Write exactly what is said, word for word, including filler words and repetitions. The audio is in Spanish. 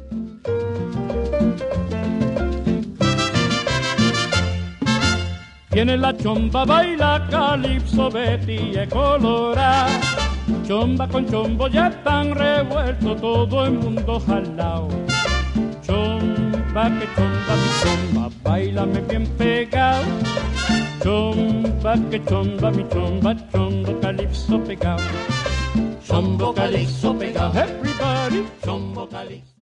Tiene la chomba, baila calipso, Betty es colorada. Chomba con chombo ya están revueltos, todo el mundo jalao. Chomba, que chomba, mi chomba, bailame bien pegado. Chomba, que chomba, mi chomba, chombo calipso pegado. Chombo calipso pegado, everybody, chombo calipso.